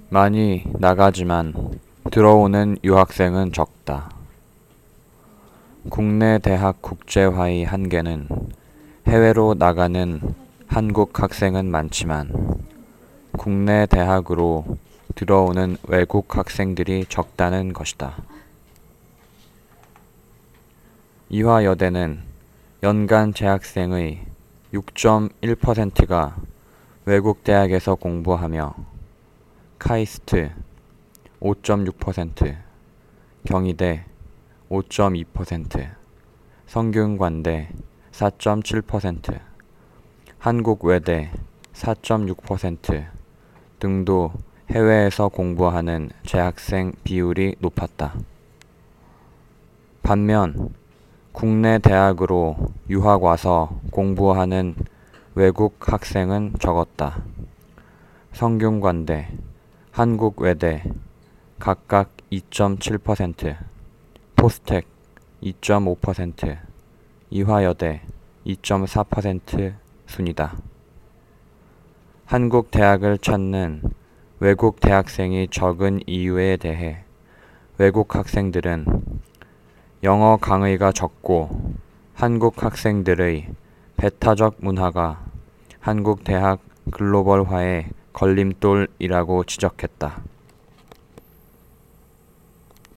많이 나가지만 들어오는 유학생은 적다. 국내 대학 국제화의 한계는 해외로 나가는 한국 학생은 많지만 국내 대학으로 들어오는 외국 학생들이 적다는 것이다. 이화여대는 연간 재학생의 6.1%가 외국 대학에서 공부하며 카이스트 5.6%, 경희대 5.2%, 성균관대 4.7%, 한국외대 4.6% 등도 해외에서 공부하는 재학생 비율이 높았다. 반면 국내 대학으로 유학 와서 공부하는 외국 학생은 적었다. 성균관대, 한국외대 각각 2.7%, 포스텍 2.5%, 이화여대 2.4% 순이다. 한국 대학을 찾는 외국 대학생이 적은 이유에 대해 외국 학생들은 영어 강의가 적고 한국 학생들의 배타적 문화가 한국 대학 글로벌화의 걸림돌이라고 지적했다.